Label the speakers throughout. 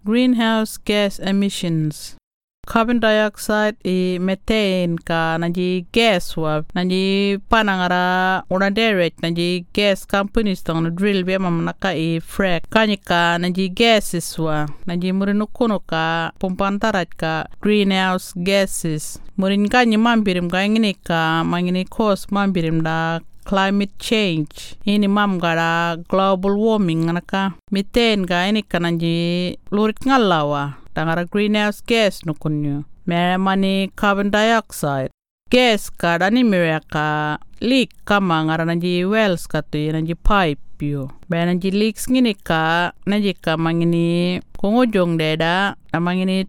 Speaker 1: greenhouse gas emissions. Carbon dioxide I methane ka nanji gas wa nanji panangara unaderate nanji gas companies tong drill be mamnaka I frack kanyika nanji gases wa nanji murinukuno ka pompantarat ka greenhouse gases murin kanyi mambirim ka ngini ka mangini cause mambirim da climate change ini mam gara global warming naka methane ga ini kananji lurit ngalawa tangara greenhouse gas nukunyo mani carbon dioxide gas ka dani mereka leak kama ngara nanji wells ka tu nanji pipe yo nanji leaks ngini ka nanji ka mangini kongojong deda mangini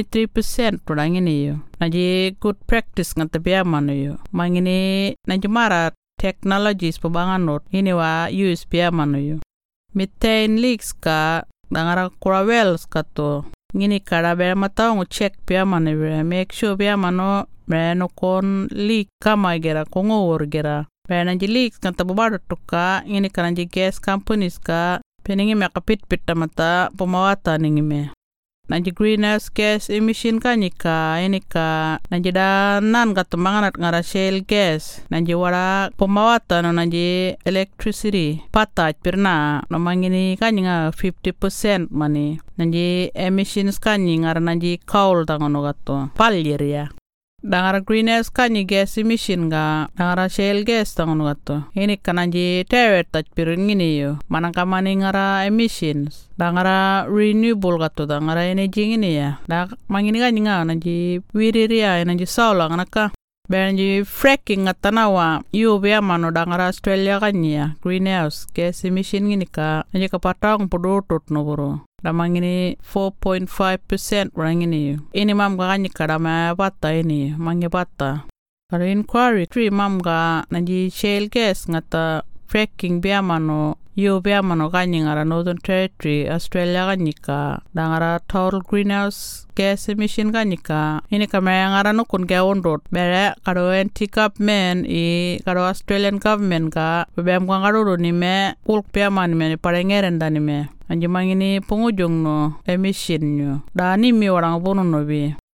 Speaker 1: 23% to ngini yo nanji good practice ngata biya mano yo mangini nanji mara technologies pabanganot ini wa use biya mano yo methane leaks ka dangara kura wells ka to ngini kada bera matao check pia mane make sure pia mano no kon leak kama gera kongo or gera nanji leaks kan tabubado tuka ngini kananji gas companies ka peningi me kapit pitamata pemawata ningi me nanji greenhouse gas emission ka nika ini ka nanji nan katamanganat ngara shale gas nanji wara pemawata no nanji electricity pataj pirna no mangini kanyinga 50% mani nanji emissions kanyi ngara nanji coal tangono gato palir ya dangara greenhouse kanyi gas emission ga dangara shale gas tangono gato ini kananji teret taj piringini yo manangka mani ngara emissions dangara renewable gato dangara energy ngini ya mangini kanyinga nanji wiriria nanji saula nganaka Benji fracking atanawa yubya mano dangara Australia kanya greenhouse gas emission ngini ka nanji kapatang podotut no bro damangini 4.5% rangini ini mam ga kanya kadama bata ini mangi bata karo inquiry 3 mam ga nanji shale gas ngata fracking bya mano yubya mano kanya ngara Northern Territory Australia kanya ka dangara total greenhouse gas emission kanyika ini kamera ngara nukun ke ondot bere karo anti government karo Australian government ka bebem kwa ngaro ni me ulk pia man me parengeren dani me anji mangini pengujung no emission nyo dani mi orang bono no bi